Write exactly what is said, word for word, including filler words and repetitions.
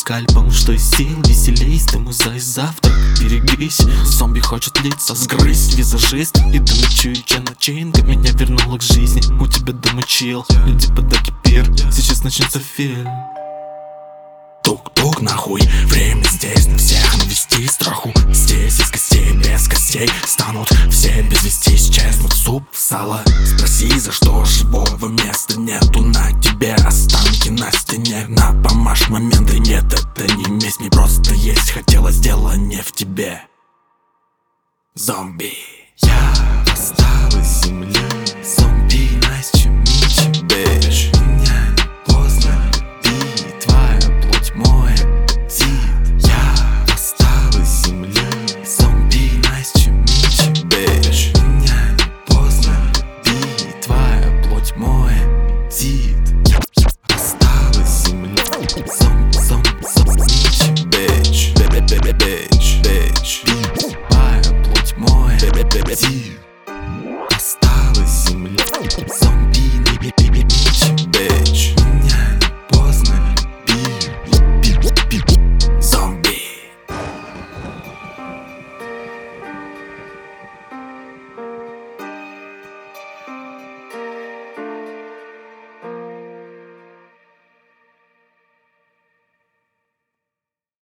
скальпом, что из сил веселей. Ты мой зай завтрак, берегись. Зомби хочет лица сгрызть, визажист. И ты ночуючая начинка меня вернула к жизни. У тебя дома чил, люди подаки пир. Сейчас начнется фильм. Тук-тук нахуй, время здесь на всех навести страху. Здесь из костей, без костей станут все без вести, исчезнут суп в сало. Спроси, за что живого места нету на тебе. Останки на стене, на помашь моменты. Нет, это не месть, мне просто есть хотелось, дело не в тебе. Зомби. Я восстал из земли. Зомби, nice to meet you, bitch.